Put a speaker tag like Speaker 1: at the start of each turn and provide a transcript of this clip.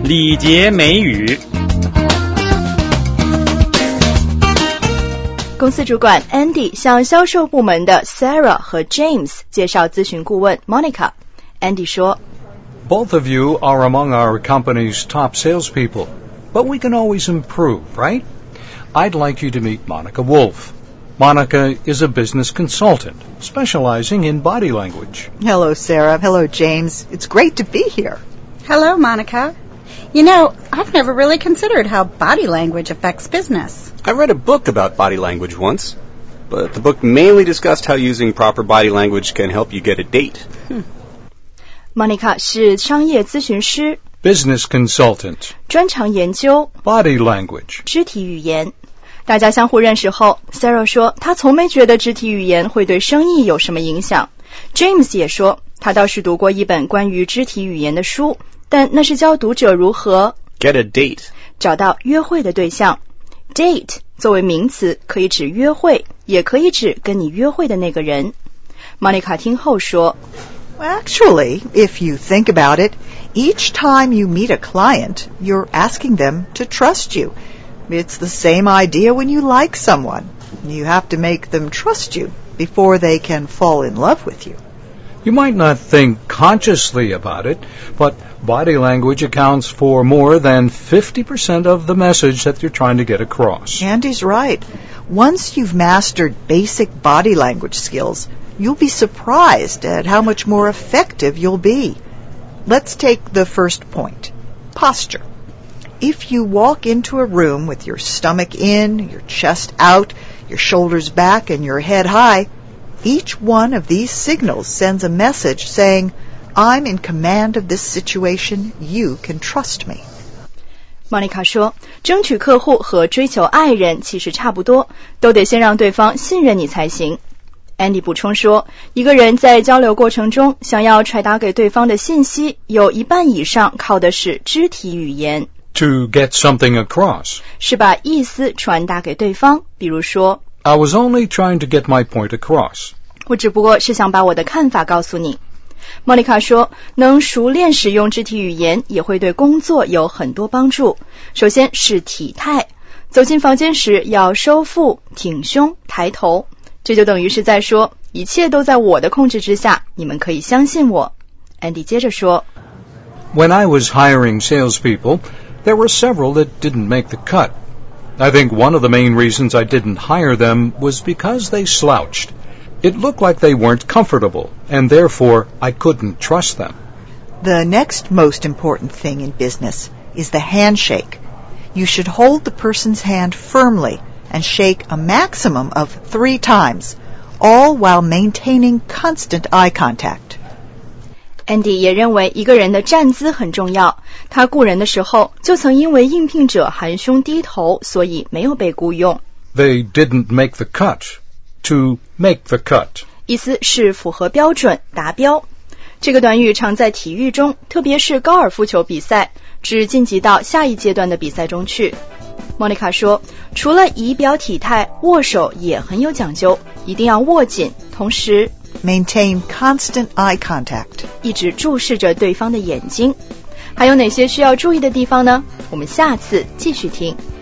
Speaker 1: 礼节美语。
Speaker 2: 公司主管 Andy 向销售部门的 Sarah 和 James 介绍咨询顾问 Monica。Andy 说
Speaker 3: Both of you are among our company's top salespeople, but we can always improve, right? I'd like you to meet Monica Wolf. Monica is a business consultant, specializing in body language.
Speaker 4: Hello, Sarah. Hello, James. It's great to be here.
Speaker 5: Hello, Monica. You know, I've never really considered how body language affects business.
Speaker 6: I read a book about body language once, but the book mainly discussed how using proper body language can help you get a date.
Speaker 2: Monica 是商业咨询师
Speaker 3: Business consultant.
Speaker 2: 专长研究
Speaker 3: Body language.
Speaker 2: 肢体语言。大家相互认识后 Sarah 说她从没觉得肢体语言会对生意有什么影响。 James 也说他倒是读过一本关于肢体语言的书，但那是教读者如何
Speaker 6: Get a date.
Speaker 2: 找到约会的对象。 Date 作为名词可以指约会，也可以指跟你约会的那个人。 Monica 听后说
Speaker 4: Well, actually, if you think about it, each time you meet a client, you're asking them to trust you. It's the same idea when you like someone. You have to make them trust you before they can fall in love with you.
Speaker 3: You might not think consciously about it, but body language accounts for more than 50% of the message that you're trying to get across.
Speaker 4: Andy's right. Once you've mastered basic body language skills, you'll be surprised at how much more effective you'll be. Let's take the first point, posture. If you walk into a room with your stomach in, your chest out, your shoulders back, and your head high, each one of these signals sends a message saying, I'm in command of this situation, you can trust me.
Speaker 2: Monica 说争取客户和追求爱人其实差不多，都得先让对方信任你才行。 Andy 补充说，一个人在交流过程中想要传达给对方的信息，有一半以上靠的是肢体语言。
Speaker 3: To get something across.
Speaker 2: 是把意思传达给对方，比如说
Speaker 3: I was only trying to get my point across.
Speaker 2: 我只不过是想把我的看法告诉你。 Monica 说能熟练使用肢体语言也会对工作有很多帮助。首先是体态，走进房间时要收腹、挺胸、抬头，这就等于是在说一切都在我的控制之下，你们可以相信我。 Andy 接着说
Speaker 3: When I was hiring salespeople, there were several that didn't make the cut. I think one of the main reasons I didn't hire them was because they slouched. It looked like they weren't comfortable, and therefore I couldn't trust them.
Speaker 4: The next most important thing in business is the handshake. You should hold the person's hand firmly and shake a maximum of 3 times, all while maintaining constant eye contact.
Speaker 2: Andy 也认为一个人的站姿很重要，他雇人的时候就曾因为应聘者含胸低头，所以没有被雇用。
Speaker 3: They didn't make the cut. To make the cut.
Speaker 2: 意思是符合标准，达标。这个短语常在体育中，特别是高尔夫球比赛，指晋级到下一阶段的比赛中去。 Monica 说，除了仪表体态，握手也很有讲究，一定要握紧，同时
Speaker 4: Maintain constant eye contact.
Speaker 2: 一直注视着对方的眼睛。还有哪些需要注意的地方呢？我们下次继续听。